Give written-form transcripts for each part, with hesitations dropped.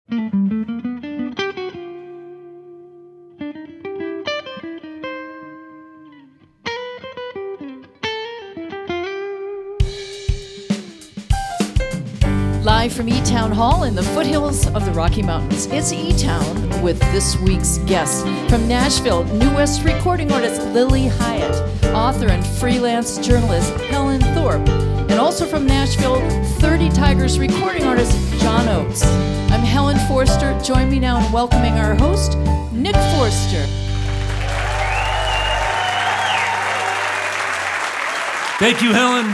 Live from E-Town Hall in the foothills of the Rocky Mountains, it's E-Town with this week's guest. From Nashville, New West recording artist Lily Hiatt, author and freelance journalist Helen Thorpe, and also from Nashville, 30 Tigers recording artist John Oates. I'm Helen Forster. Join me now in welcoming our host, Nick Forster. Thank you, Helen.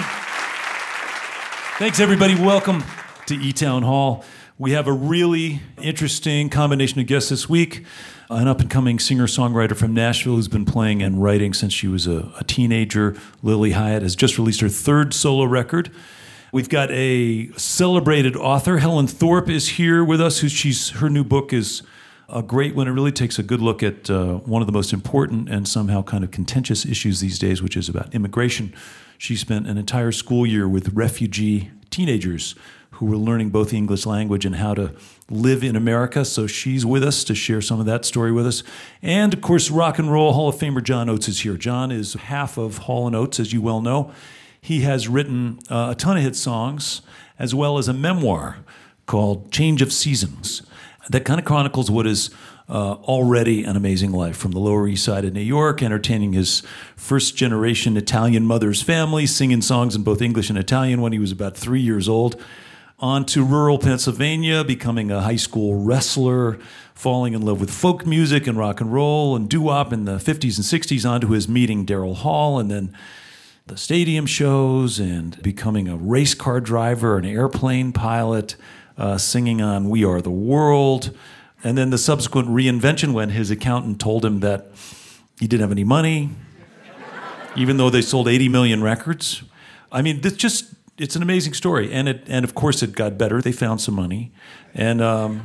Thanks, everybody. Welcome to E-Town Hall. We have a really interesting combination of guests this week. An up-and-coming singer-songwriter from Nashville who's been playing and writing since she was a teenager. Lily Hiatt has just released her third solo record. We've got a celebrated author. Helen Thorpe is here with us. Her new book is a great one. It really takes a good look at one of the most important and somehow kind of contentious issues these days, which is about immigration. She spent an entire school year with refugee teenagers who were learning both the English language and how to live in America. So she's with us to share some of that story with us. And, of course, Rock and Roll Hall of Famer John Oates is here. John is half of Hall & Oates, as you well know. He has written a ton of hit songs, as well as a memoir called Change of Seasons that kind of chronicles what is already an amazing life from the Lower East Side of New York, entertaining his first-generation Italian mother's family, singing songs in both English and Italian when he was about 3 years old, on to rural Pennsylvania, becoming a high school wrestler, falling in love with folk music and rock and roll and doo-wop in the 50s and 60s, on to his meeting Daryl Hall, and then the stadium shows and becoming a race car driver, an airplane pilot, singing on We Are the World, and then the subsequent reinvention when his accountant told him that he didn't have any money, even though they sold 80 million records. I mean, it's an amazing story, and of course it got better. They found some money, and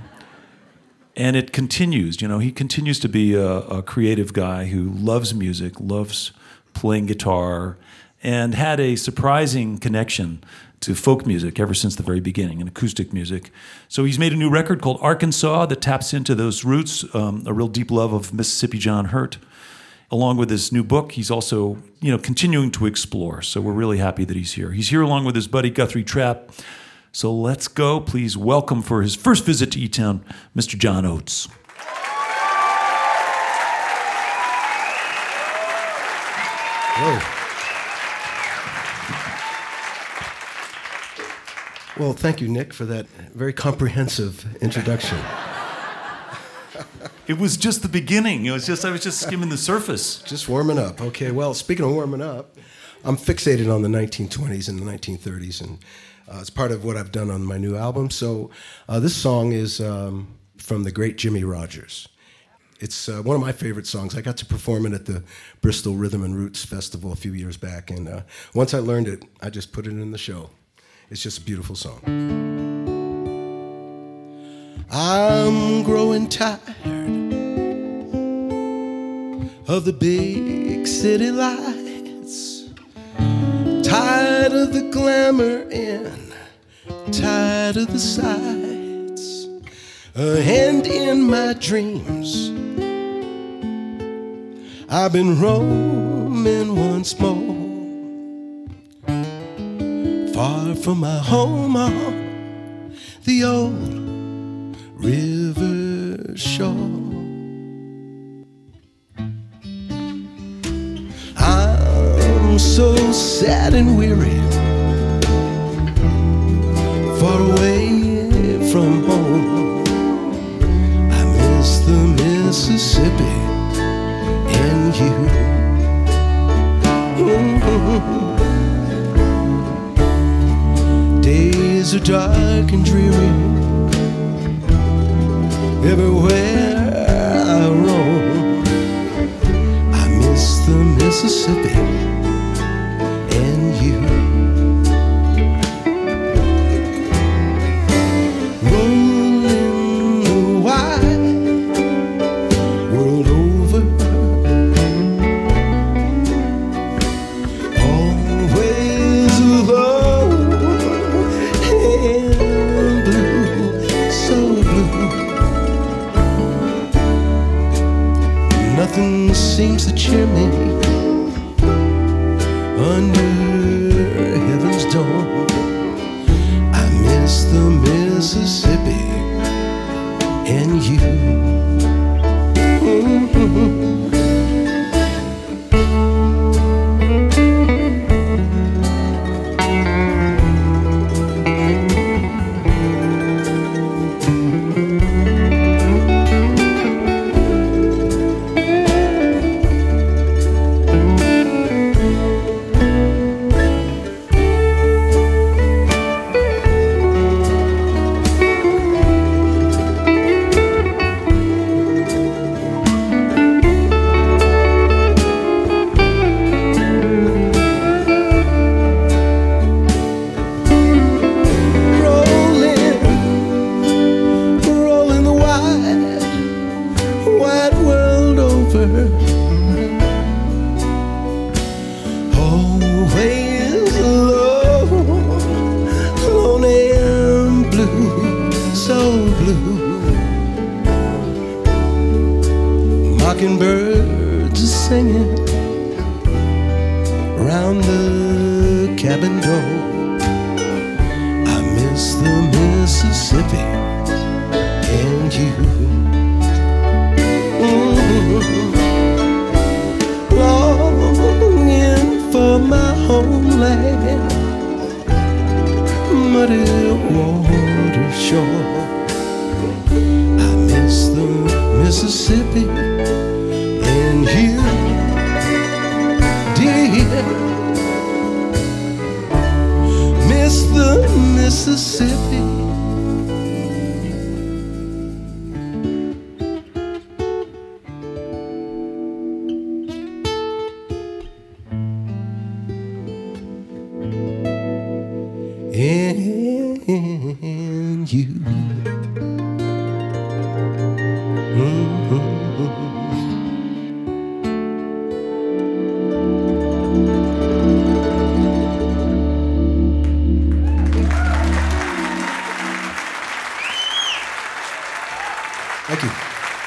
it continues. You know, he continues to be a creative guy who loves music, loves playing guitar, and had a surprising connection to folk music ever since the very beginning, and acoustic music. So he's made a new record called Arkansas that taps into those roots, a real deep love of Mississippi John Hurt. Along with his new book, he's also, continuing to explore. So we're really happy that he's here. He's here along with his buddy Guthrie Trapp. So let's go. Please welcome for his first visit to E-Town, Mr. John Oates. Whoa. Well, thank you, Nick, for that very comprehensive introduction. It was just the beginning. I was just skimming the surface. Just warming up. Okay, well, speaking of warming up, I'm fixated on the 1920s and the 1930s, and it's part of what I've done on my new album. So this song is from the great Jimmie Rodgers. It's one of my favorite songs. I got to perform it at the Bristol Rhythm and Roots Festival a few years back, and once I learned it, I just put it in the show. It's just a beautiful song. I'm growing tired of the big city lights, tired of the glamour and tired of the sights, and in my dreams I've been roaming once more, far from my home on the old river shore. I'm so sad and weary, far away from home. I miss the Mississippi and you. Days are dark and dreary everywhere I roam. I miss the Mississippi and you. Rolling the wide world over, always alone and blue, so blue. nothing seems to cheer me under heaven's door. I miss the Mississippi and you. Mockingbirds are singing round the cabin door. I miss the Mississippi and you. Longing for my homeland, muddy water shore. I miss the Mississippi and you, dear. Miss the Mississippi. And you. Thank you.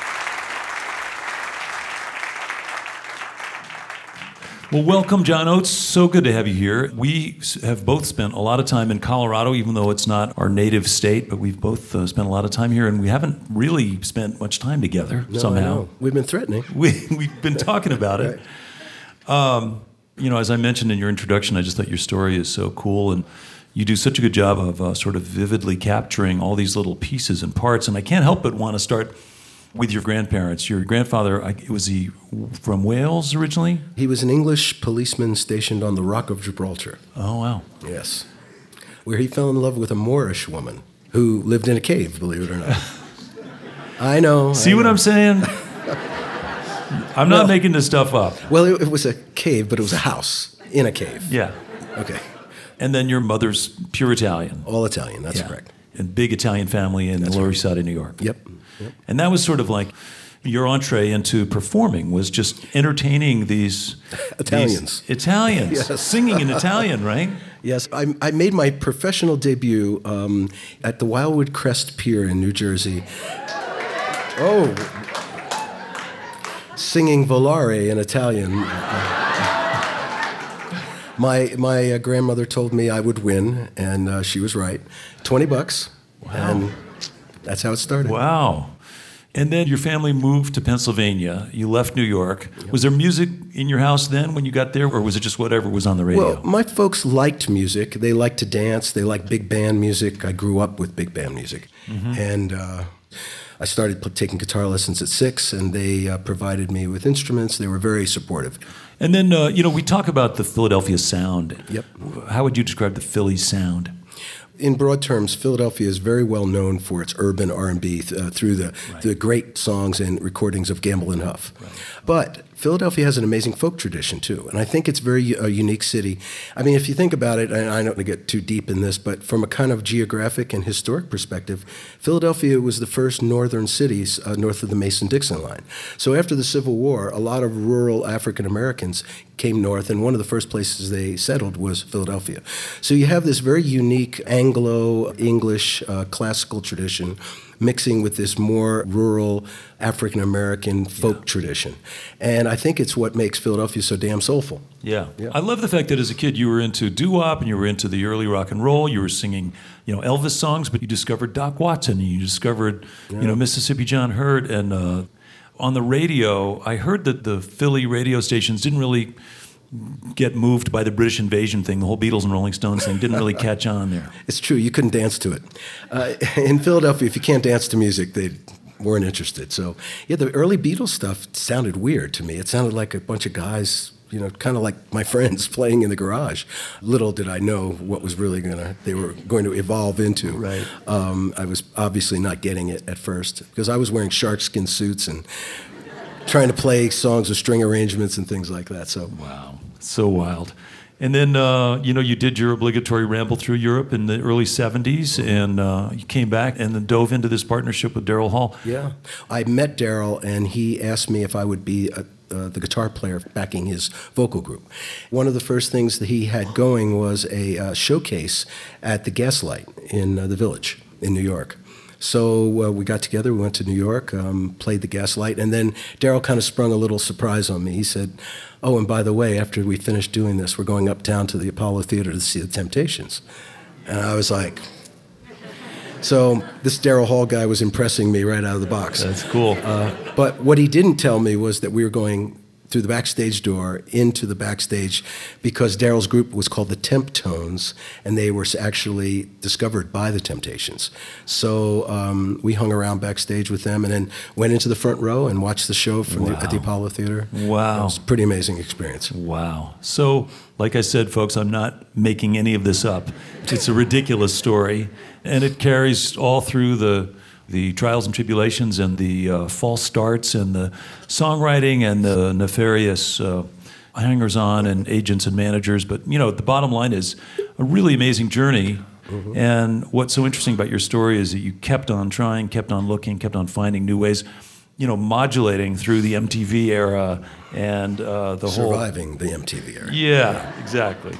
Well, welcome, John Oates. So good to have you here. We have both spent a lot of time in Colorado, even though it's not our native state, but we've both spent a lot of time here, and we haven't really spent much time together somehow. I know. We've been threatening. We've been talking about it. Right. As I mentioned in your introduction, I just thought your story is so cool, and you do such a good job of sort of vividly capturing all these little pieces and parts, and I can't help but want to start with your grandparents. Your grandfather, was he from Wales originally? He was an English policeman stationed on the Rock of Gibraltar. Oh, wow. Yes. Where he fell in love with a Moorish woman who lived in a cave, believe it or not. I know. See what I'm saying? I'm not making this stuff up. Well, it was a cave, but it was a house in a cave. Yeah. Okay. And then your mother's pure Italian. All Italian, that's correct. And big Italian family in the Lower East Side of New York. Yep. And that was sort of like your entree into performing, was just entertaining these Italians. Italians, Yes. Singing in Italian, right? Yes, I made my professional debut at the Wildwood Crest Pier in New Jersey. Oh, singing Volare in Italian. My grandmother told me I would win, and she was right. $20. Wow. And that's how it started. Wow. And then your family moved to Pennsylvania. You left New York. Yep. Was there music in your house then when you got there, or was it just whatever was on the radio? Well, my folks liked music. They liked to dance. They liked big band music. I grew up with big band music. Mm-hmm. And I started taking guitar lessons at 6, and they provided me with instruments. They were very supportive. And then, we talk about the Philadelphia sound. Yep. How would you describe the Philly sound? In broad terms, Philadelphia is very well known for its urban R&B through the great songs and recordings of Gamble and Huff. Right. But Philadelphia has an amazing folk tradition, too, and I think it's very a unique city. I mean, if you think about it, and I don't want to get too deep in this, but from a kind of geographic and historic perspective, Philadelphia was the first northern cities north of the Mason-Dixon line. So after the Civil War, a lot of rural African Americans came north, and one of the first places they settled was Philadelphia. So you have this very unique Anglo-English classical tradition mixing with this more rural African-American folk tradition. And I think it's what makes Philadelphia so damn soulful. Yeah. I love the fact that as a kid you were into doo-wop and you were into the early rock and roll. You were singing, Elvis songs, but you discovered Doc Watson and you discovered, Mississippi John Hurt. And on the radio, I heard that the Philly radio stations didn't really get moved by the British invasion thing. The whole Beatles and Rolling Stones thing didn't really catch on there. It's true. You couldn't dance to it. In Philadelphia, if you can't dance to music, they weren't interested. So, the early Beatles stuff sounded weird to me. It sounded like a bunch of guys, kind of like my friends playing in the garage. Little did I know what was really they were going to evolve into. Right. I was obviously not getting it at first because I was wearing sharkskin suits and trying to play songs with string arrangements and things like that. So wow, so wild. And then you did your obligatory ramble through Europe in the early '70s, and you came back and then dove into this partnership with Daryl Hall. Yeah, I met Daryl, and he asked me if I would be the guitar player backing his vocal group. One of the first things that he had going was a showcase at the Gaslight in the Village in New York. So we got together, we went to New York, played the Gaslight, and then Daryl kind of sprung a little surprise on me. He said, "Oh, and by the way, after we finish doing this, we're going uptown to the Apollo Theater to see the Temptations." And I was like, so this Daryl Hall guy was impressing me right out of the box. That's cool. But what he didn't tell me was that we were going through the backstage door into the backstage because Daryl's group was called the Temptones, and they were actually discovered by the Temptations. So we hung around backstage with them and then went into the front row and watched the show at the Apollo Theater. Wow. It was a pretty amazing experience. Wow. So, like I said, folks, I'm not making any of this up. It's a ridiculous story, and it carries all through the trials and tribulations and the false starts and the songwriting and the nefarious hangers-on and agents and managers. But, the bottom line is a really amazing journey. Mm-hmm. And what's so interesting about your story is that you kept on trying, kept on looking, kept on finding new ways, modulating through the MTV era and surviving the MTV era. Yeah, exactly.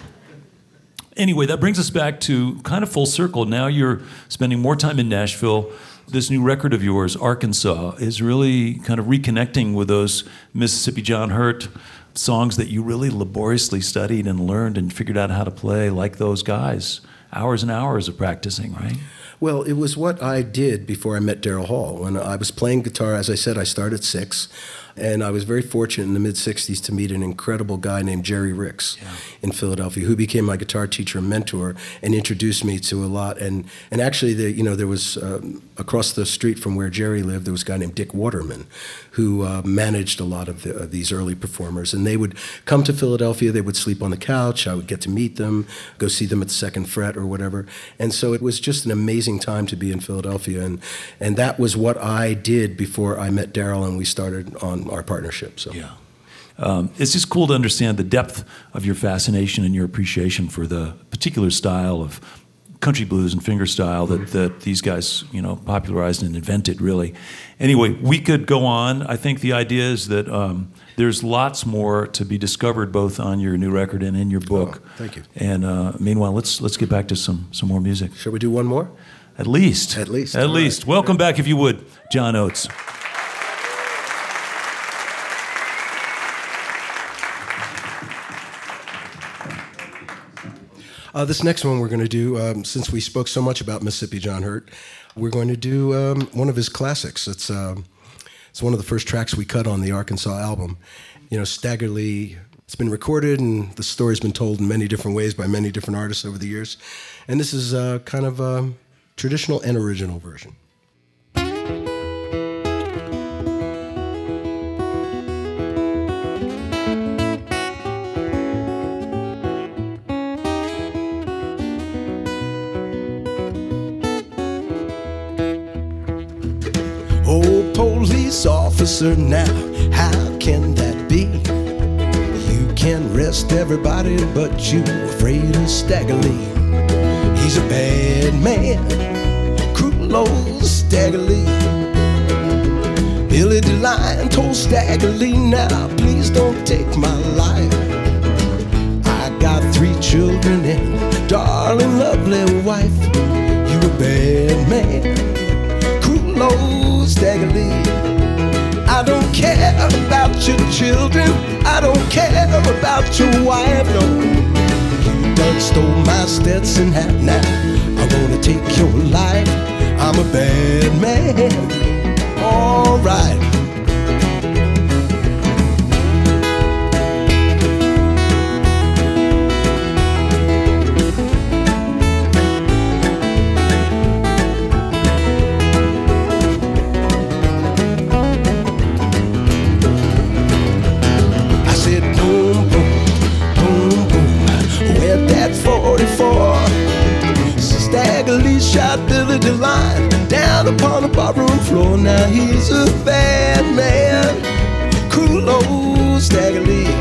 Anyway, that brings us back to kind of full circle. Now you're spending more time in Nashville. This new record of yours, Arkansas, is really kind of reconnecting with those Mississippi John Hurt songs that you really laboriously studied and learned and figured out how to play like those guys. Hours and hours of practicing, right? Well, it was what I did before I met Daryl Hall. When I was playing guitar, as I said, I started at 6. And I was very fortunate in the mid-'60s to meet an incredible guy named Jerry Ricks in Philadelphia, who became my guitar teacher and mentor and introduced me to a lot. And actually, there was, across the street from where Jerry lived, there was a guy named Dick Waterman, who managed a lot of these early performers. And they would come to Philadelphia, they would sleep on the couch, I would get to meet them, go see them at the Second Fret or whatever. And so it was just an amazing time to be in Philadelphia. And that was what I did before I met Daryl and we started on our partnership. So. Yeah. It's just cool to understand the depth of your fascination and your appreciation for the particular style of country blues and fingerstyle that these guys, popularized and invented, really. Anyway, we could go on. I think the idea is that there's lots more to be discovered both on your new record and in your book. Oh, thank you. And meanwhile, let's get back to some more music. Shall we do one more? At least. At least. At least. Right. Welcome back, if you would, John Oates. This next one we're going to do, since we spoke so much about Mississippi John Hurt, we're going to do one of his classics. It's one of the first tracks we cut on the Arkansas album. Staggerly, it's been recorded and the story's been told in many different ways by many different artists over the years. And this is kind of a traditional and original version. Oh, police officer, now, how can that be? You can arrest everybody, but you afraid of Stagger Lee. He's a bad man, cruel old Stagger Lee. Billy DeLine told Stagger Lee, now, please don't take my life. 3 children and darling, lovely wife. You a bad man, cruel old Stagger Lee. I don't care about your children, I don't care about your wife, no. You done stole my Stetson hat, now I wanna take your life. I'm a bad man, alright. Shot Billy DeLine down upon the barroom floor. Now he's a bad man, cruel old Stagger Lee.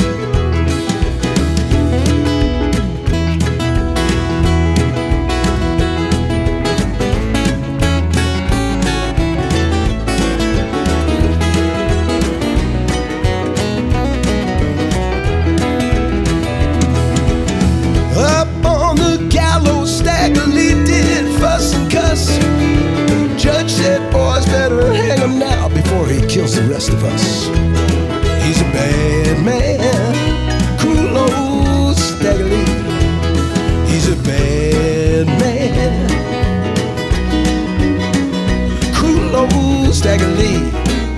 Up on the gallows, Stagger Lee did fuss and cuss. Judge said, boys, better hang him now before he kills the rest of us. He's a bad man, cruel old Stagger Lee. He's a bad man, cruel old Stagger Lee.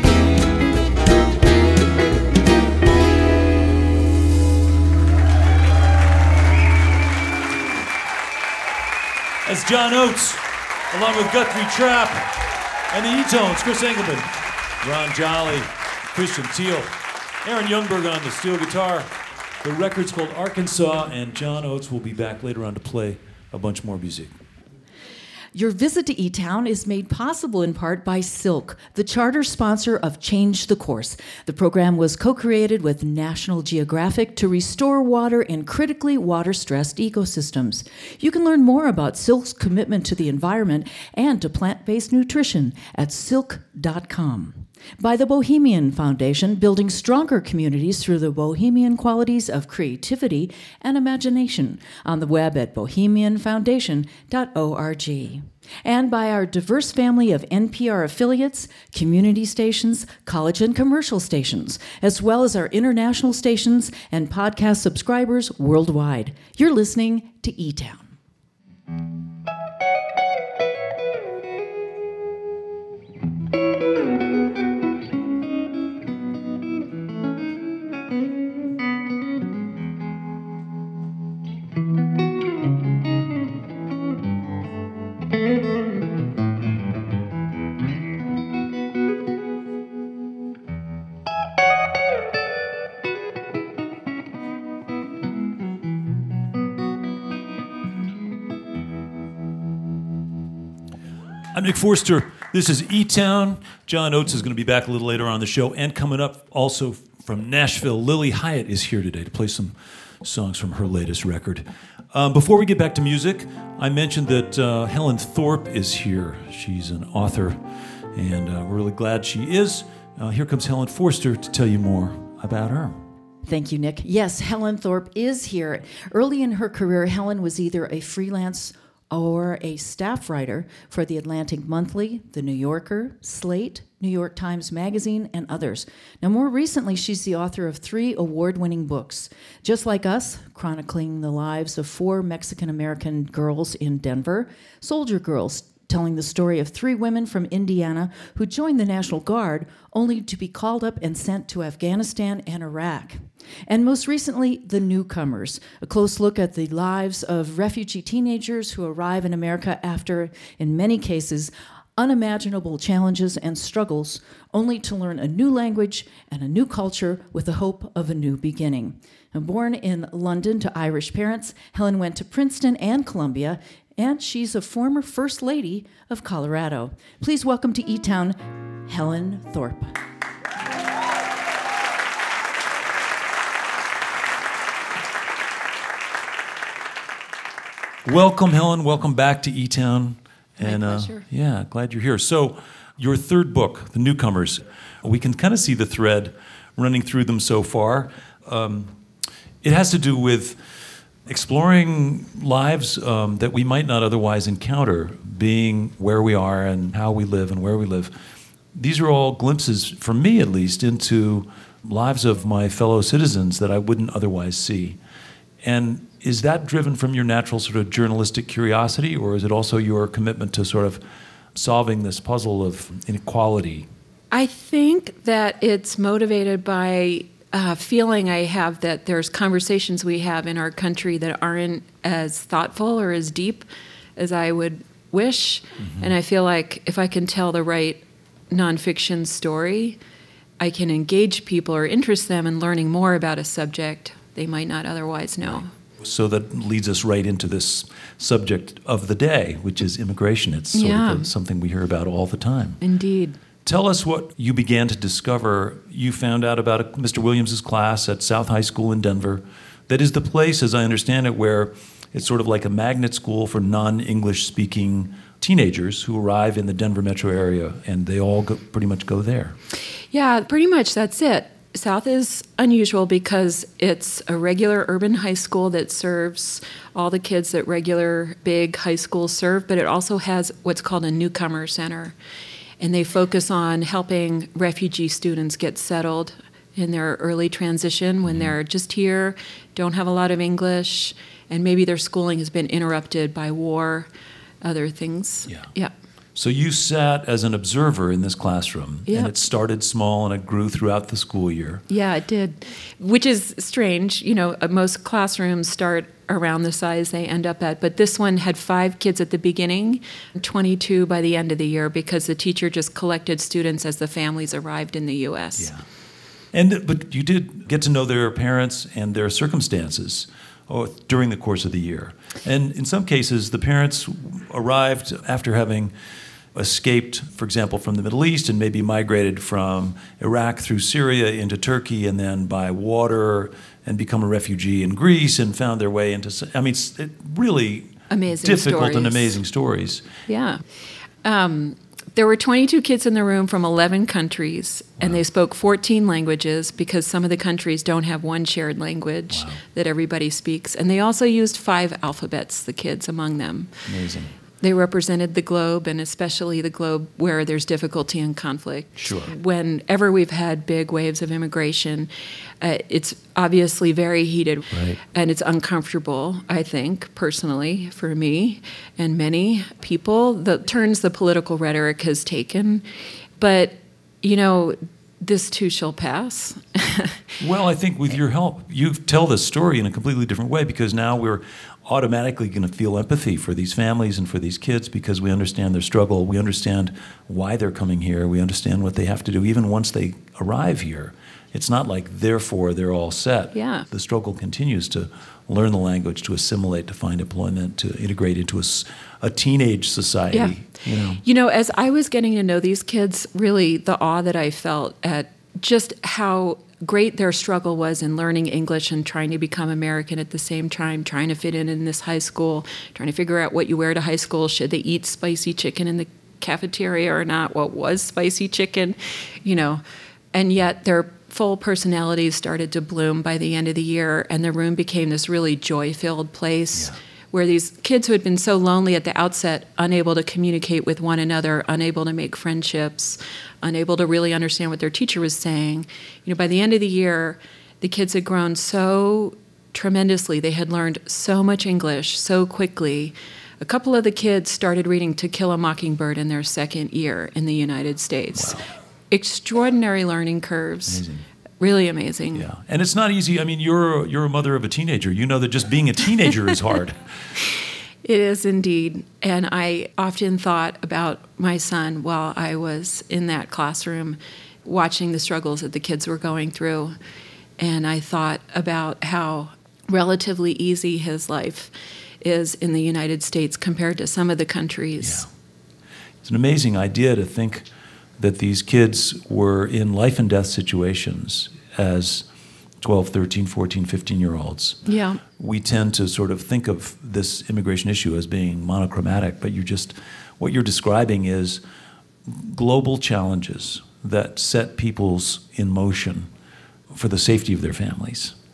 That's John Oates, along with Guthrie Trapp and the E-Tones, Chris Engelman, Ron Jolly, Christian Teal, Aaron Youngberg on the steel guitar. The record's called Arkansas, and John Oates will be back later on to play a bunch more music. Your visit to E-Town is made possible in part by Silk, the charter sponsor of Change the Course. The program was co-created with National Geographic to restore water in critically water-stressed ecosystems. You can learn more about Silk's commitment to the environment and to plant-based nutrition at silk.com. By the Bohemian Foundation, building stronger communities through the bohemian qualities of creativity and imagination, on the web at bohemianfoundation.org. And by our diverse family of NPR affiliates, community stations, college and commercial stations, as well as our international stations and podcast subscribers worldwide. You're listening to E-Town. I'm Nick Forster. This is E-Town. John Oates is going to be back a little later on the show. And coming up also from Nashville, Lily Hyatt is here today to play some songs from her latest record. Before we get back to music, I mentioned that Helen Thorpe is here. She's an author, and we're really glad she is. Here comes Helen Forster to tell you more about her. Thank you, Nick. Yes, Helen Thorpe is here. Early in her career, Helen was either a freelance or a staff writer for The Atlantic Monthly, The New Yorker, Slate, New York Times Magazine, and others. Now, more recently, she's the author of 3 award-winning books. Just Like Us, chronicling the lives of 4 Mexican-American girls in Denver, Soldier Girls, telling the story of 3 women from Indiana who joined the National Guard only to be called up and sent to Afghanistan and Iraq. And most recently, The Newcomers, a close look at the lives of refugee teenagers who arrive in America after, in many cases, unimaginable challenges and struggles, only to learn a new language and a new culture with the hope of a new beginning. And born in London to Irish parents, Helen went to Princeton and Columbia, and she's a former First Lady of Colorado. Please welcome to E-Town, Helen Thorpe. Welcome, Helen. Welcome back to E-Town. And pleasure. Yeah, glad you're here. So, your third book, The Newcomers, we can kind of see the thread running through them so far. It has to do with exploring lives that we might not otherwise encounter, being where we are and how we live and where we live. These are all glimpses, for me at least, into lives of my fellow citizens that I wouldn't otherwise see. And is that driven from your natural sort of journalistic curiosity, or is it also your commitment to sort of solving this puzzle of inequality? I think that it's motivated by a feeling I have that there's conversations we have in our country that aren't as thoughtful or as deep as I would wish. Mm-hmm. And I feel like if I can tell the right nonfiction story, I can engage people or interest them in learning more about a subject they might not otherwise know. So that leads us right into this subject of the day, which is immigration. It's sort of something we hear about all the time. Indeed. Tell us what you began to discover. You found out about Mr. Williams' class at South High School in Denver. That is the place, as I understand it, where it's sort of like a magnet school for non-English speaking teenagers who arrive in the Denver metro area, and they all pretty much go there. Yeah, pretty much that's it. South is unusual because it's a regular urban high school that serves all the kids that regular big high schools serve, but it also has what's called a newcomer center. And they focus on helping refugee students get settled in their early transition when they're just here, don't have a lot of English, and maybe their schooling has been interrupted by war, other things. Yeah. So you sat as an observer in this classroom, and it started small and it grew throughout the school year. Yeah, it did, which is strange. You know, most classrooms start around the size they end up at, but this one had 5 kids at the beginning, 22 by the end of the year, because the teacher just collected students as the families arrived in the U.S. Yeah. But you did get to know their parents and their circumstances during the course of the year. And in some cases, the parents arrived after having escaped, for example, from the Middle East and maybe migrated from Iraq through Syria into Turkey and then by water and become a refugee in Greece and found their way into, I mean, really amazing difficult stories. And amazing stories. Yeah. There were 22 kids in the room from 11 countries, and they spoke 14 languages because some of the countries don't have one shared language that everybody speaks. And they also used 5 alphabets, the kids among them. Amazing. They represented the globe, and especially the globe where there's difficulty and conflict. Sure. Whenever we've had big waves of immigration, it's obviously very heated, and it's uncomfortable, I think, personally, for me and many people, the turns the political rhetoric has taken. But, you know, this too shall pass. Well, I think with your help, you tell this story in a completely different way, because now we're automatically going to feel empathy for these families and for these kids because we understand their struggle. We understand why they're coming here. We understand what they have to do even once they arrive here. It's not like, therefore, they're all set. Yeah. The struggle continues to learn the language, to assimilate, to find employment, to integrate into a teenage society. Yeah. You know, as I was getting to know these kids, really the awe that I felt at just how great their struggle was in learning English and trying to become American at the same time, trying to fit in this high school, trying to figure out what you wear to high school. Should they eat spicy chicken in the cafeteria or not? What was spicy chicken? You know, and yet their full personalities started to bloom by the end of the year, and the room became this really joy-filled place where these kids who had been so lonely at the outset, unable to communicate with one another, unable to make friendships, unable to really understand what their teacher was saying. You know, by the end of the year, the kids had grown so tremendously. They had learned so much English so quickly. A couple of the kids started reading To Kill a Mockingbird in their second year in the United States. Wow. Extraordinary learning curves. Amazing. Really amazing. Yeah, and it's not easy. I mean, you're a mother of a teenager. You know that just being a teenager is hard. It is indeed. And I often thought about my son while I was in that classroom watching the struggles that the kids were going through. And I thought about how relatively easy his life is in the United States compared to some of the countries. Yeah. It's an amazing idea to think that these kids were in life and death situations as 12, 13, 14, 15-year-olds. Yeah. We tend to sort of think of this immigration issue as being monochromatic, but what you're describing is global challenges that set peoples in motion for the safety of their families.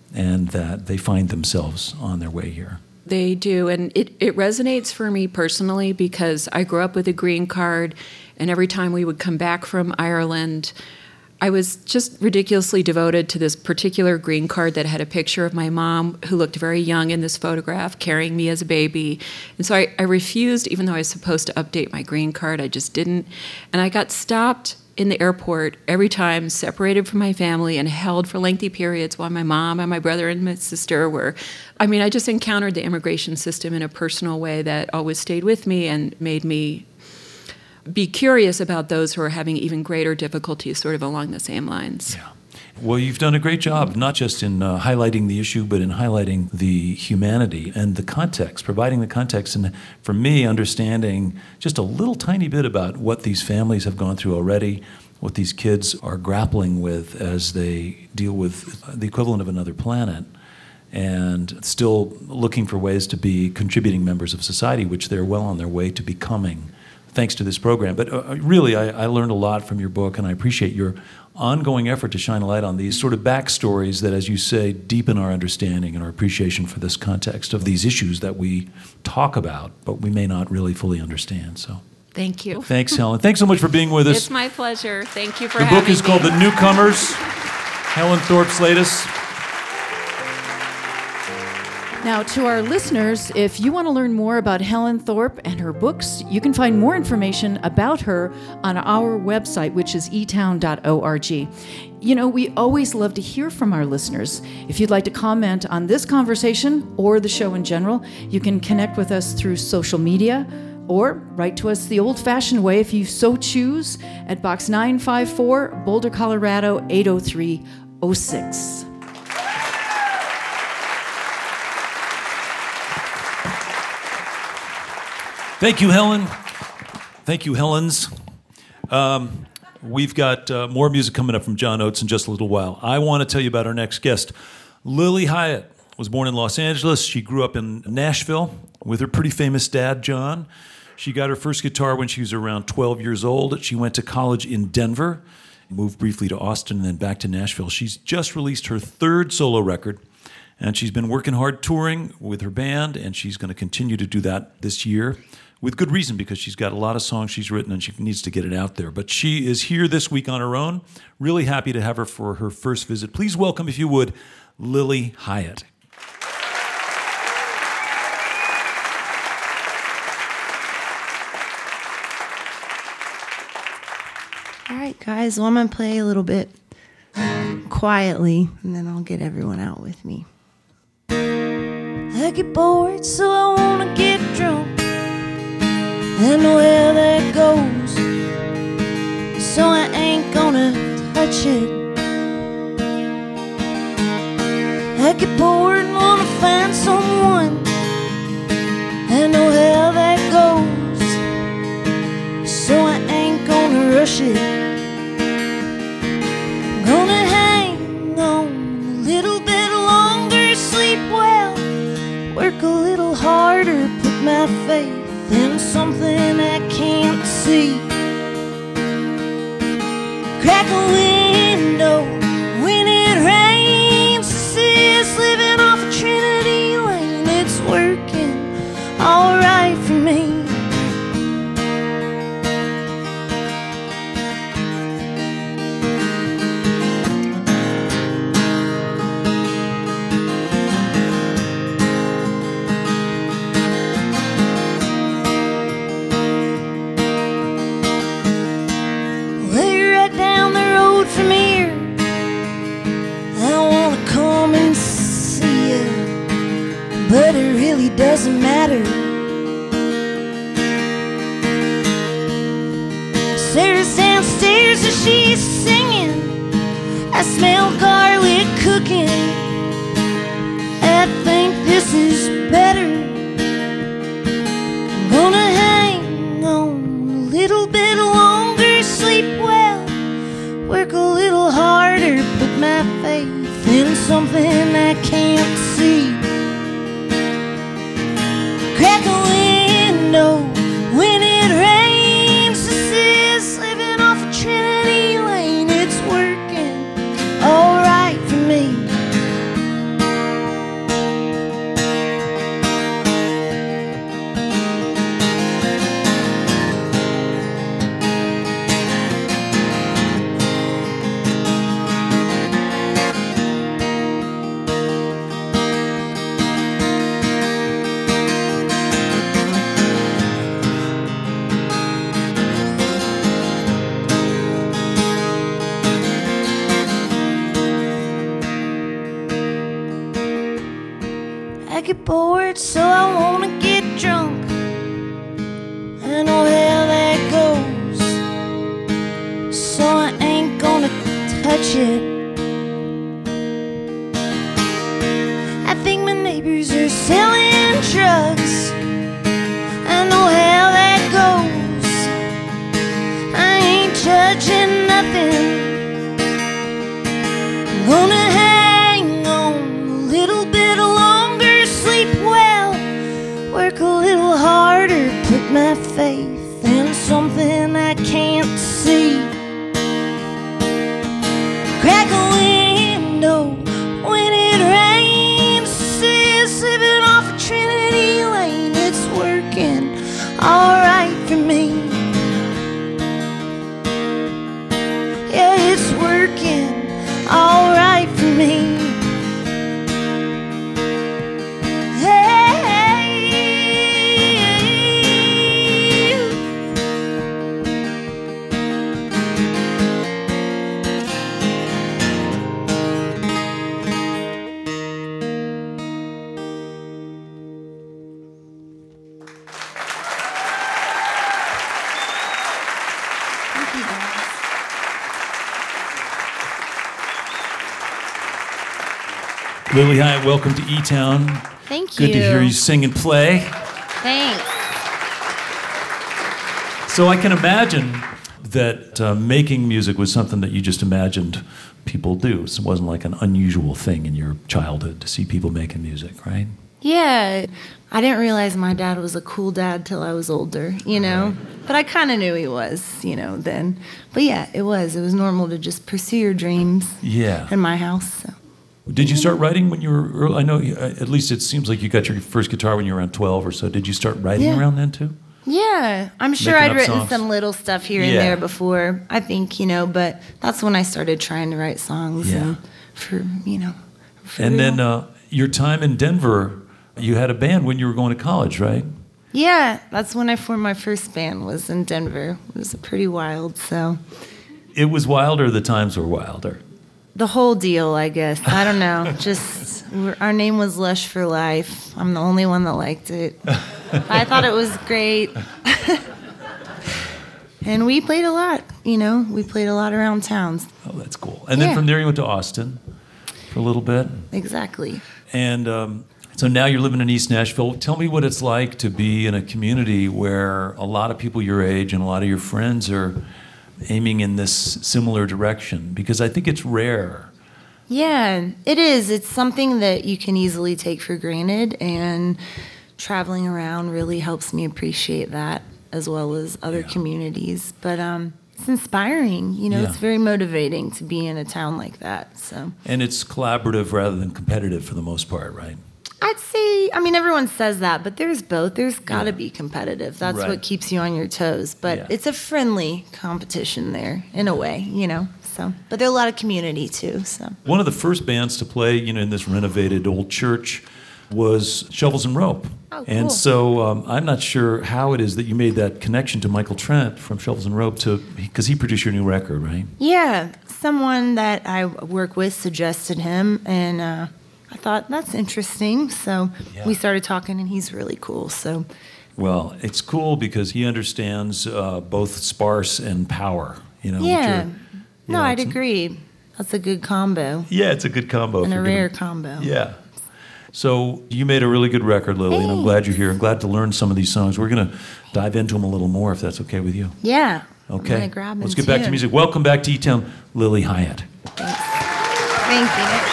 and that they find themselves on their way here. They do, and it resonates for me personally because I grew up with a green card, and every time we would come back from Ireland, I was just ridiculously devoted to this particular green card that had a picture of my mom, who looked very young in this photograph, carrying me as a baby. And so I refused, even though I was supposed to update my green card, I just didn't. And I got stopped in the airport every time, separated from my family and held for lengthy periods while my mom and my brother and my sister were, I just encountered the immigration system in a personal way that always stayed with me and made me be curious about those who are having even greater difficulties sort of along the same lines. Yeah. Well, you've done a great job, not just in highlighting the issue, but in highlighting the humanity and the context, providing the context, and for me, understanding just a little tiny bit about what these families have gone through already, what these kids are grappling with as they deal with the equivalent of another planet, and still looking for ways to be contributing members of society, which they're well on their way to becoming, thanks to this program. But really, I learned a lot from your book, and I appreciate your ongoing effort to shine a light on these sort of backstories that, as you say, deepen our understanding and our appreciation for this context of these issues that we talk about, but we may not really fully understand. So, thank you. thanks, Helen. Thanks so much for being with us. It's my pleasure. Thank you for having me. The book is called The Newcomers, Helen Thorpe's latest. Now, to our listeners, if you want to learn more about Helen Thorpe and her books, you can find more information about her on our website, which is etown.org. You know, we always love to hear from our listeners. If you'd like to comment on this conversation or the show in general, you can connect with us through social media or write to us the old-fashioned way if you so choose at Box 954, Boulder, Colorado 80306. Thank you, Helen. Thank you, Helens. We've got more music coming up from John Oates in just a little while. I want to tell you about our next guest. Lily Hiatt was born in Los Angeles. She grew up in Nashville with her pretty famous dad, John. She got her first guitar when she was around 12 years old. She went to college in Denver, moved briefly to Austin, and then back to Nashville. She's just released her third solo record, and she's been working hard touring with her band, and she's going to continue to do that this year. With good reason, because she's got a lot of songs she's written and she needs to get it out there. But she is here this week on her own. Really happy to have her for her first visit. Please welcome, if you would, Lily Hiatt. All right, guys, well, I'm going to play a little bit quietly, and then I'll get everyone out with me. I get bored, so I want to get drunk. I know how that goes, so I ain't gonna touch it. I get bored and wanna find someone. I know how that goes, so I ain't gonna rush it. I'm gonna hang on a little bit longer, sleep well, work a little harder, put my faith in something I can't see. Crack a window when it rains. Sis living off of Trinity Lane. It's working alright for me. From here, I wanna come and see you, but it really doesn't matter. Sarah's downstairs and she's singing. I smell garlic cooking. I think this is better. I'm gonna hang on a little bit longer, sleep well, work a little harder, put my faith in something I can't see. Crack a window when it rains. This is living off of Trinity Lane. It's working alright for me. hurts, so I wanna get drunk. I know how that goes, so I ain't gonna touch it. I think my neighbors are selling drugs. I know how that goes. I ain't judging nothing. I'm gonna hang on a little bit longer, sleep well, work a little harder, put my faith in something I can't see. Crack a window when it rains, slipping off of Trinity Lane. It's working alright for me. Yeah, it's working alright for me. Lily Hyatt, welcome to E-Town. Thank you. Good to hear you sing and play. Thanks. So I can imagine that making music was something that you just imagined people do. So it wasn't like an unusual thing in your childhood to see people making music, right? Yeah. I didn't realize my dad was a cool dad till I was older, you know? Right. But I kind of knew he was, you know, then. But yeah, it was. It was normal to just pursue your dreams in my house, so. Did you start writing when you were early? I know, at least it seems like you got your first guitar when you were around 12 or so. Did you start writing around then, too? Yeah. I'm sure Making I'd up written songs? some little stuff here and there before, I think, you know, but that's when I started trying to write songs and for, you know. And then your time in Denver, you had a band when you were going to college, right? Yeah. That's when I formed my first band, was in Denver. It was pretty wild, so. It was wilder, the times were wilder. The whole deal, I guess. I don't know. Just, our name was Lush for Life. I'm the only one that liked it. I thought it was great. And we played a lot, you know. We played a lot around towns. Oh, that's cool. And then from there you went to Austin for a little bit. Exactly. And so now you're living in East Nashville. Tell me what it's like to be in a community where a lot of people your age and a lot of your friends are aiming in this similar direction, because I think it's rare. Yeah, it is. It's something that you can easily take for granted, and traveling around really helps me appreciate that, as well as other communities. But it's inspiring, you know. It's very motivating to be in a town like that. So. And it's collaborative rather than competitive for the most part, right? I'd say, I mean, everyone says that, but there's both. There's got to be competitive. That's what keeps you on your toes. But it's a friendly competition there, in a way, you know. So, but there's a lot of community, too. So one of the first bands to play, you know, in this renovated old church was Shovels and Rope. Oh, cool. And so I'm not sure how it is that you made that connection to Michael Trent from Shovels and Rope, because he produced your new record, right? Yeah. Someone that I work with suggested him, and I thought, that's interesting. So we started talking, and he's really cool. So, well, it's cool because he understands both sparse and power. You know. Yeah. No, I'd agree. That's a good combo. Yeah, it's a good combo. And a rare combo. Yeah. So you made a really good record, Lily, and I'm glad you're here. I'm glad to learn some of these songs. We're going to dive into them a little more, if that's okay with you. Yeah. Okay. I'm gonna grab them Let's get back to music. Welcome back to E-Town, Lily Hyatt. Thanks. Thank you.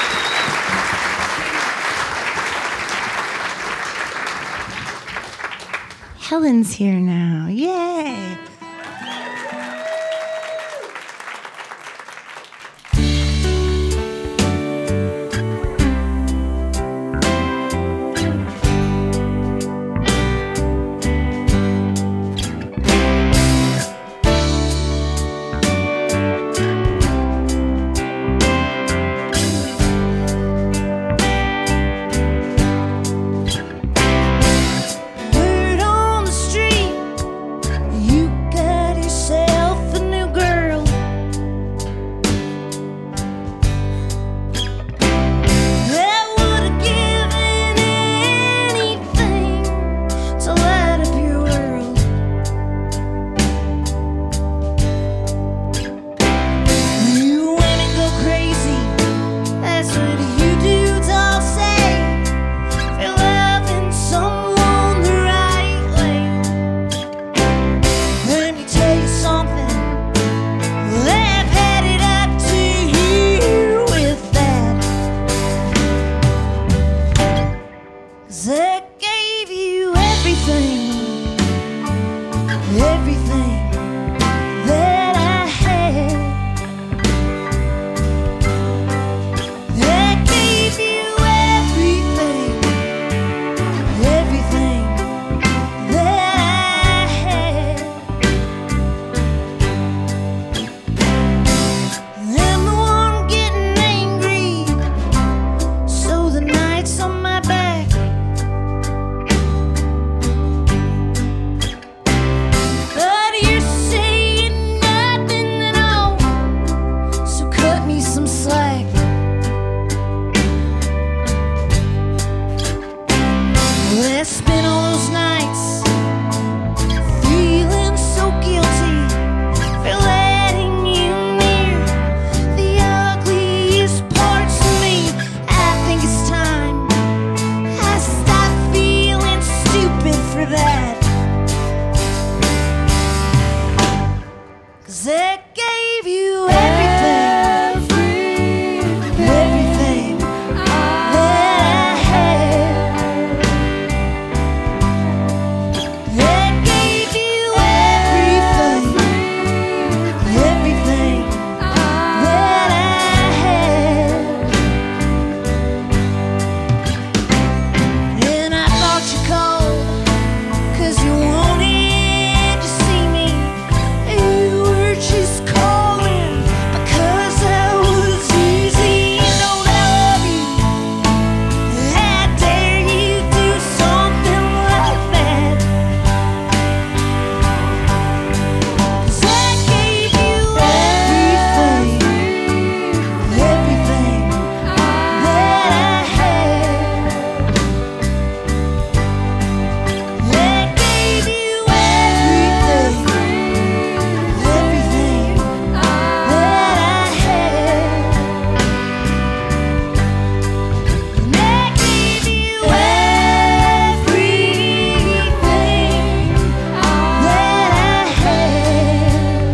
Helen's here now. Yay! Word on the street, you you everything, everything that I had. That gave you everything, everything that I had. And I thought you called 'cause you wanted to see me. You were just calling because that was easy. You know that I love you. How dare you do something like that? 'Cause I gave you everything, everything that I had. That gave you everything, everything that I had. And that gave you everything that I had.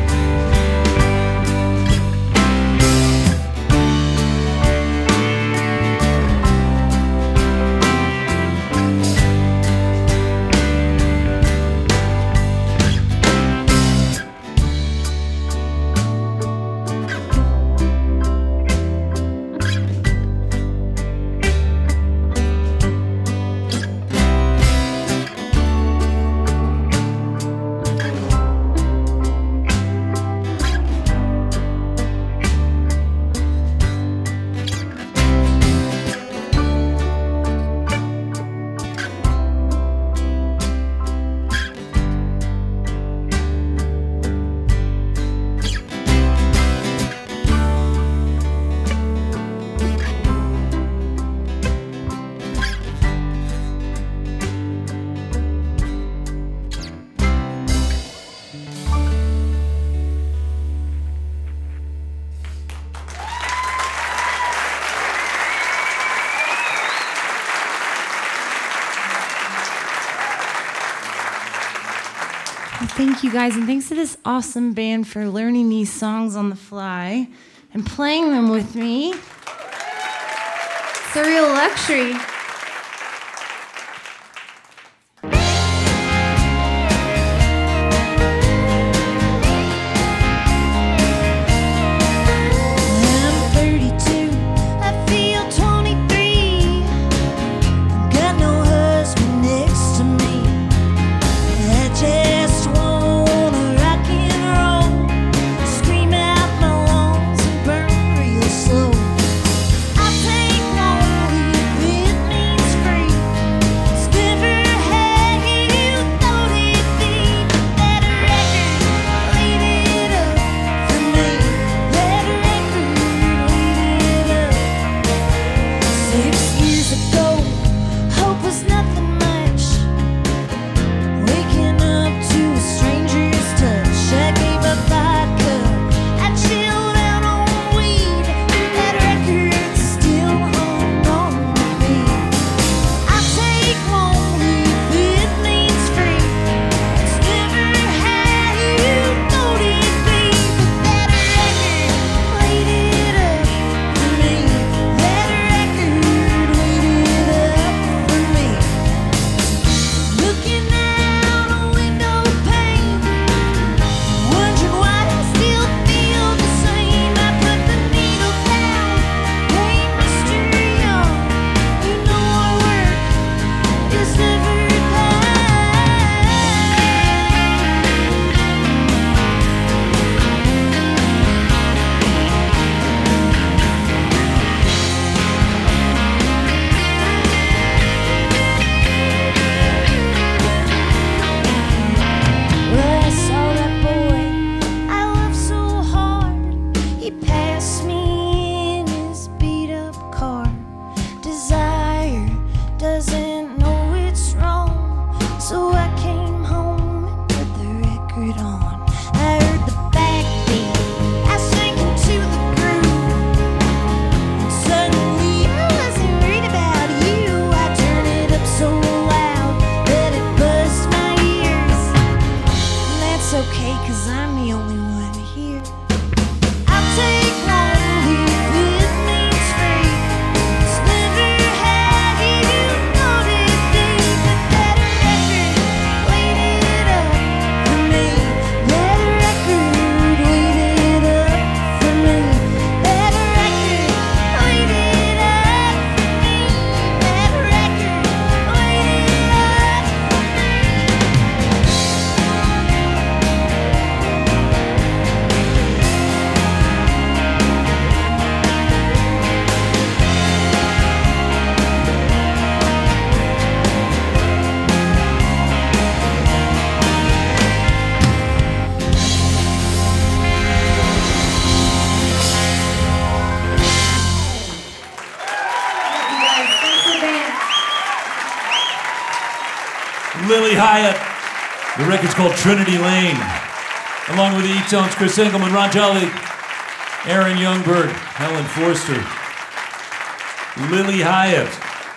Thank you guys, and thanks to this awesome band for learning these songs on the fly and playing them with me. It's a real luxury. I'm 32, I feel 23. Got no husband next to me. I just wanna rock and roll, scream out my lungs and burn real slow. I'll take all of you with me. Lily Hyatt. The record's called Trinity Lane. Along with the E-Tones, Chris Engelman, Ron Jolly, Aaron Youngberg, Helen Forster, Lily Hyatt.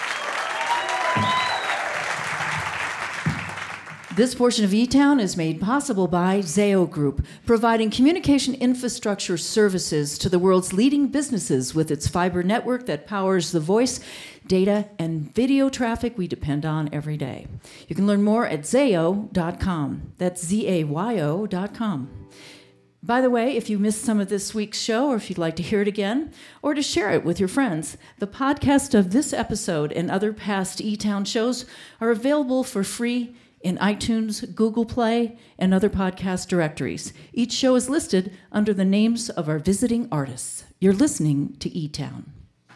This portion of E-Town is made possible by Zayo Group, providing communication infrastructure services to the world's leading businesses with its fiber network that powers the voice, data, and video traffic we depend on every day. You can learn more at zayo.com. That's ZAYO.com. By the way, if you missed some of this week's show, or if you'd like to hear it again, or to share it with your friends, the podcast of this episode and other past E-Town shows are available for free in iTunes, Google Play, and other podcast directories. Each show is listed under the names of our visiting artists. You're listening to E-Town.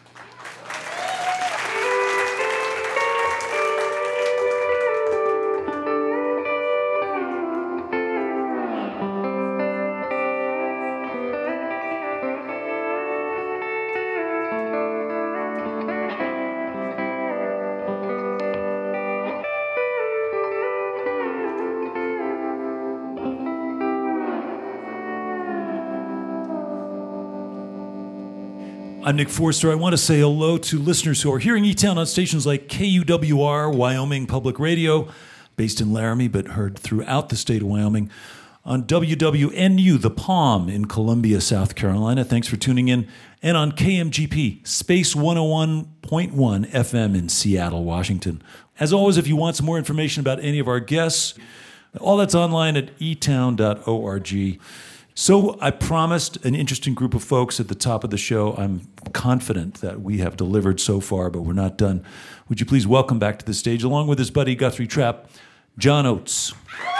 I'm Nick Forster. I want to say hello to listeners who are hearing E-Town on stations like KUWR, Wyoming Public Radio, based in Laramie, but heard throughout the state of Wyoming, on WWNU, The Palm in Columbia, South Carolina. Thanks for tuning in. And on KMGP, Space 101.1 FM in Seattle, Washington. As always, if you want some more information about any of our guests, all that's online at etown.org. So I promised an interesting group of folks at the top of the show. I'm confident that we have delivered so far, but we're not done. Would you please welcome back to the stage, along with his buddy Guthrie Trapp, John Oates.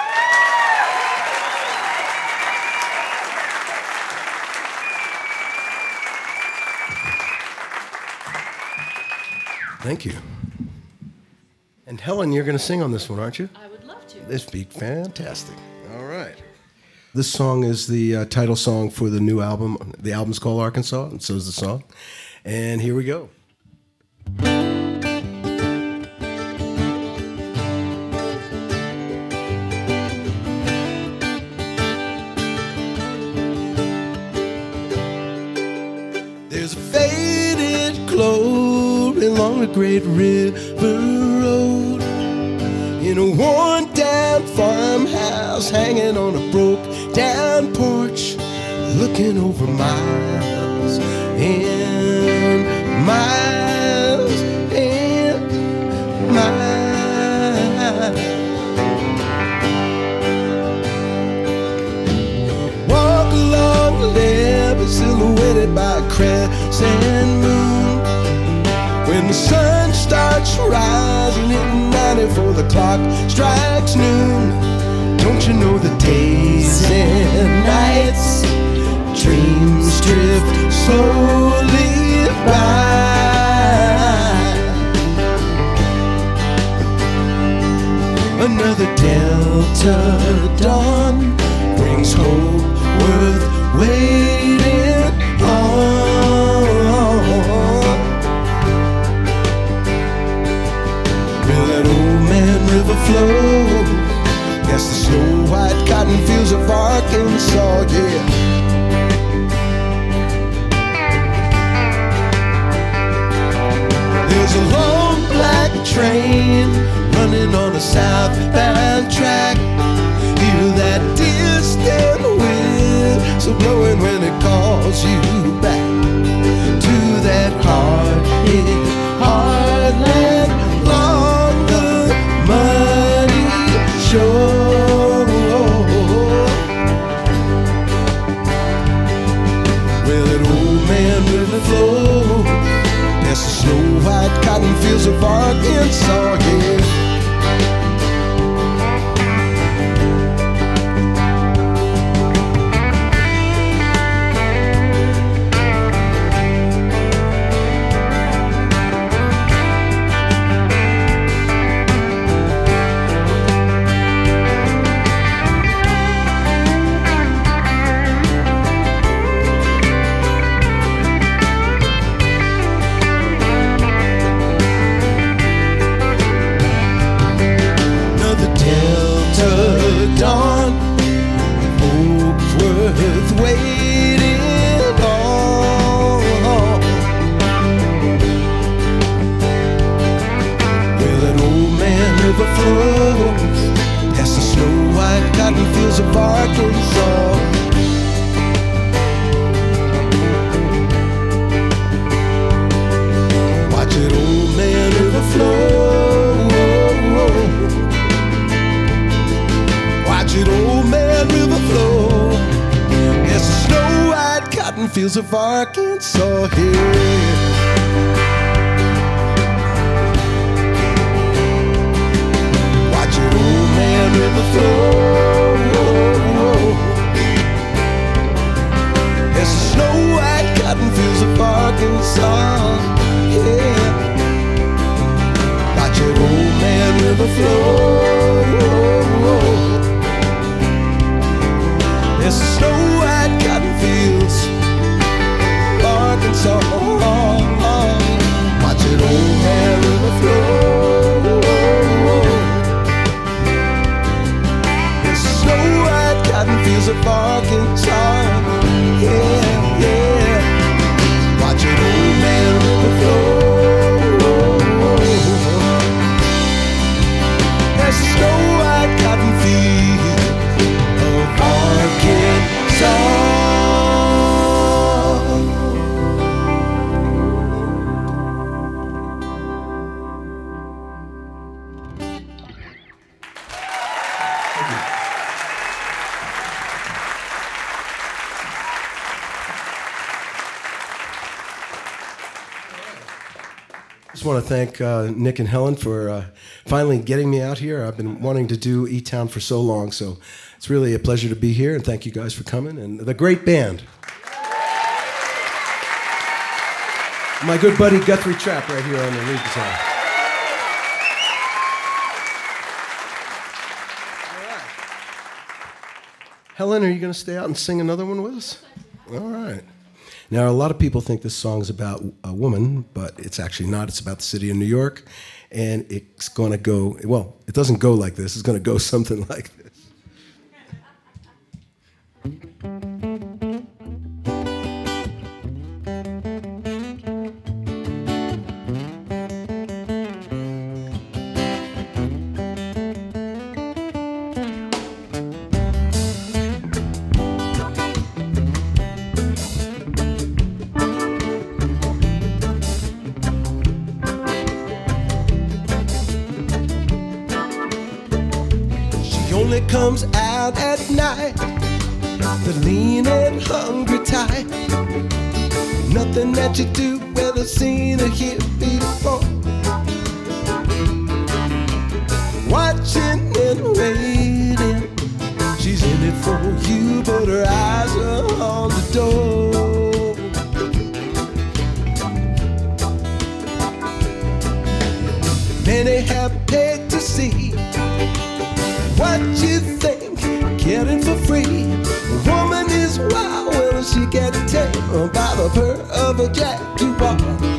Thank you. And Helen, you're going to sing on this one, aren't you? I would love to. This would be fantastic. All right. This song is the title song for the new album. The album's called Arkansas, and so is the song. And here we go. There's a faded glory along the great river road, in a worn-down farmhouse, hanging on a broke-down porch, looking over miles and miles and miles. Walk along the levee, silhouetted by a crescent moon. When the sun starts rising at 9 before the clock strikes noon, don't you know the days and nights, dreams drift slowly by. Another Delta dawn brings hope worth waiting on. Will that old man river flow? That's the snow-white cotton fields of Arkansas, yeah. There's a long black train running on a southbound track. Hear that distant whistle blowing when it calls you back to that hard-hit heartland along the muddy shore. Well, that old man river flow, that's the snow-white cotton fields of Arkansas, yeah. cotton fields of Arkansas here. Watch it, old man river flow. There's the snow-white cotton fields of Arkansas, yeah. Watch it, old man river flow. There's the snow-white cotton fields of Arkansas. Watch it, old man river flow. There's the snow-white cotton fields of Arkansas. Yeah, yeah. Watch it, old man river flow. There's a snow-white cotton field of Arkansas. I just want to thank Nick and Helen for finally getting me out here. I've been wanting to do E-Town for so long, so it's really a pleasure to be here, and thank you guys for coming, and the great band. My good buddy Guthrie Trapp right here on the lead guitar. All right. Helen, are you going to stay out and sing another one with us? All right. Now, a lot of people think this song's about a woman, but it's actually not. It's about the city of New York, and it's going to go, well, it doesn't go like this. It's going to go something like this. Comes out at night, the lean and hungry type. Nothing that you do whether seen or hear before. Watching and waiting, she's in it for you, but her eyes are on the door. Many have paid to see what you think, getting for free. A woman is wild when she gets taken by the purr of a jaguar.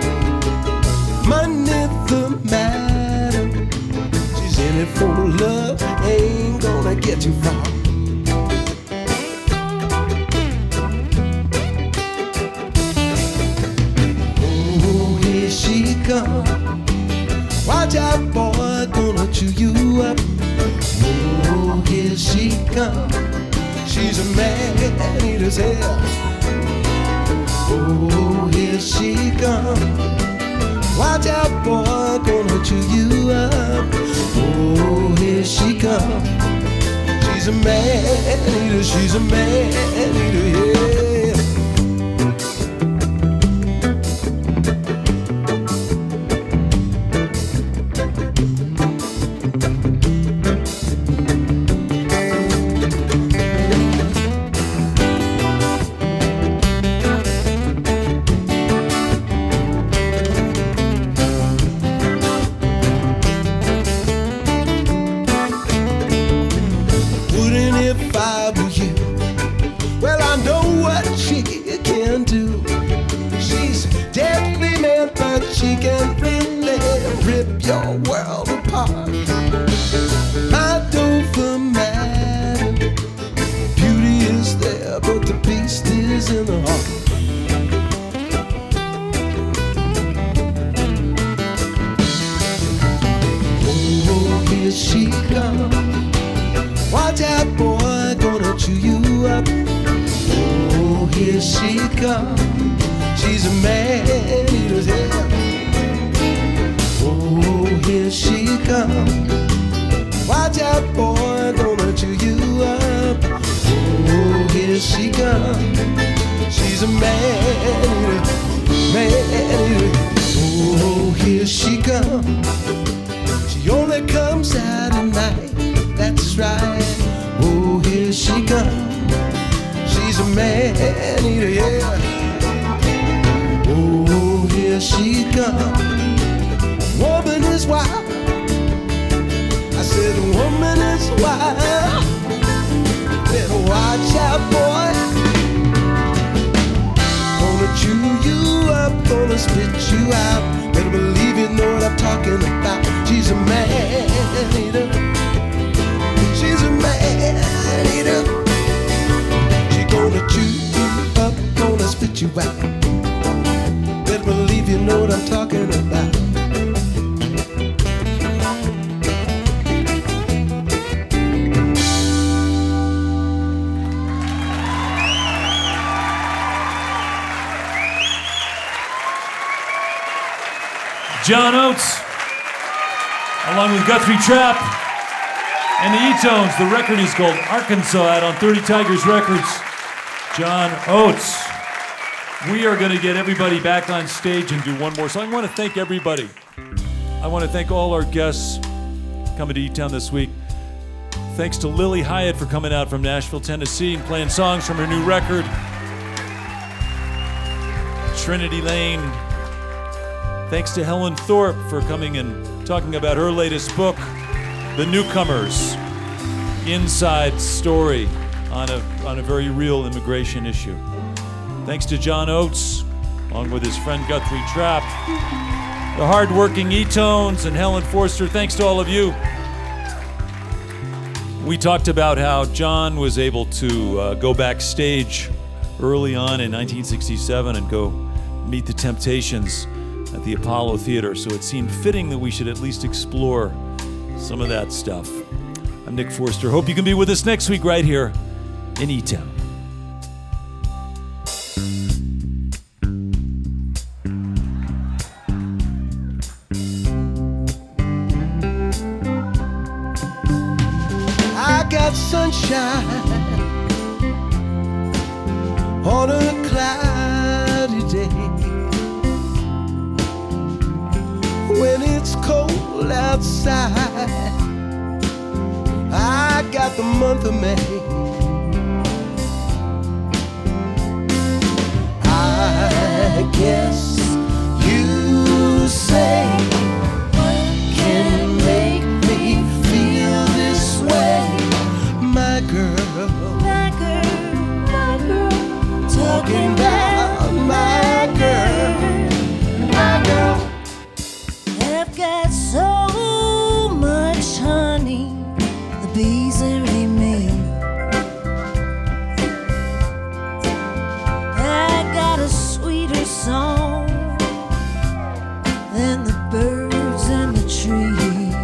Money the matter, she's in it for love, ain't gonna get too far. Oh, here she comes. Watch out, boy, gonna chew you up. Oh, here she comes. She's a man-eater's hell. Oh, here she comes. Watch out, boy, gonna chew you up. Oh, here she comes. She's a man-eater, she's a man-eater, yeah. She's a man-eater's hell. Oh, here she comes. Watch out, boy, gonna chew you up. Oh, here she comes. She's She's a man-eater, man-eater. Oh, here she comes. She only comes out at night, that's right. Oh, here she comes. She's a man-eater, yeah. Oh, here she comes. Woman is wild. I said, woman is wild. Better watch out, boy. Gonna chew you up, gonna spit you out. Better believe you know what I'm talking about. She's a man-eater. She's a man-eater. She gonna chew you up, gonna spit you out. Better believe you know what I'm talking about. John Oates, along with Guthrie Trapp and the E-Tones. The record is called Arkansas, out on 30 Tigers Records. John Oates. We are going to get everybody back on stage and do one more song. I want to thank everybody. I want to thank all our guests coming to E-Town this week. Thanks to Lily Hyatt for coming out from Nashville, Tennessee and playing songs from her new record, Trinity Lane. Thanks to Helen Thorpe for coming and talking about her latest book, The Newcomers, Inside Story on a very real immigration issue. Thanks to John Oates, along with his friend Guthrie Trapp, the hard-working E-Tones, and Helen Forster. Thanks to all of you. We talked about how John was able to go backstage early on in 1967 and go meet the Temptations at the Apollo Theater, so it seemed fitting that we should at least explore some of that stuff. I'm Nick Forster. Hope you can be with us next week right here in E-Town. I got sunshine on a cloudy day. When it's cold outside, I got the month of May. I guess you say, what can make me feel this way? My girl, My girl, my girl, talking about my girl, my girl. I've got so much honey, the bees envy me. I got a sweeter song than the birds and the trees.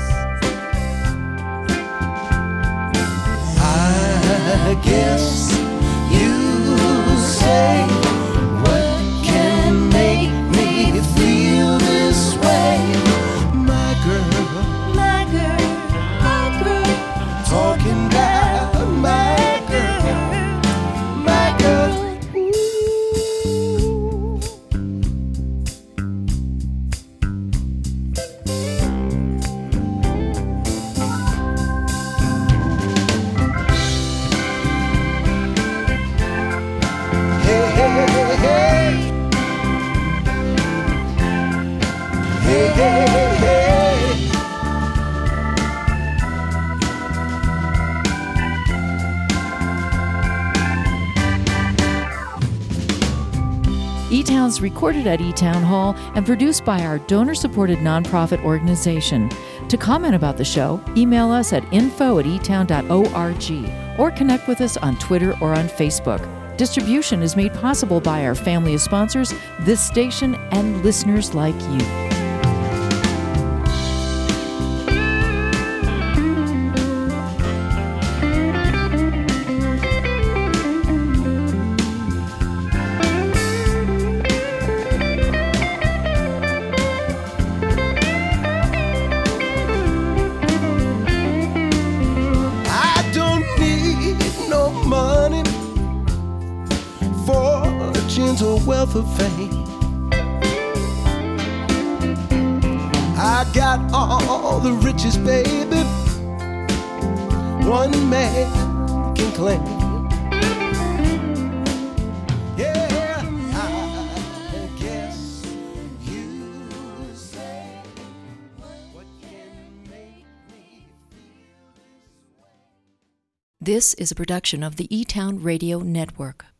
I guess you say, what can make me feel this way? My girl, My girl, my girl, talking about my girl, my girl. Hey, hey, hey, hey, hey, hey, hey. E-Town's recorded at E-Town Hall and produced by our donor-supported nonprofit organization. To comment about the show, email us at info@etown.org or connect with us on Twitter or on Facebook. Distribution is made possible by our family of sponsors, this station, and listeners like you. I don't need no money for fortunes or wealth or fame. I got all the riches, baby, one man can claim. Yeah, I guess you say what can make me feel this way. This is a production of the E-Town Radio Network.